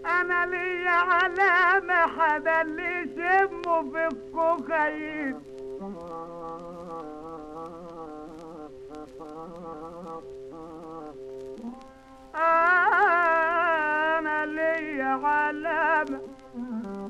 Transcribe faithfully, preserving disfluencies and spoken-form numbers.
انا ليا علامة حدا اللي يشمه في الكوكايين. انا ليا علامة